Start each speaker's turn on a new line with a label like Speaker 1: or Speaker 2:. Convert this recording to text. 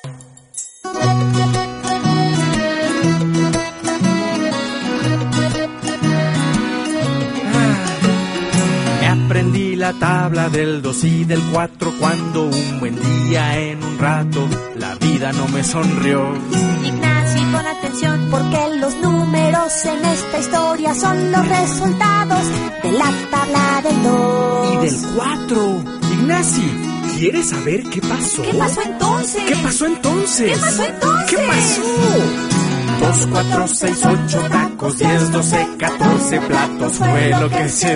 Speaker 1: Aprendí la tabla del 2 y del 4 cuando un buen día en un rato la vida no me sonrió.
Speaker 2: Ignacio, pon atención porque los números en esta historia son los resultados de la tabla del 2
Speaker 1: y del 4. Ignacio, ¿quieres saber qué pasó?
Speaker 2: ¿Qué pasó entonces?
Speaker 1: ¿Qué pasó entonces?
Speaker 2: ¿Qué pasó entonces?
Speaker 1: ¿Qué pasó? 2, 4, 6, 8 tacos, 10, 12, 14 platos fue lo que se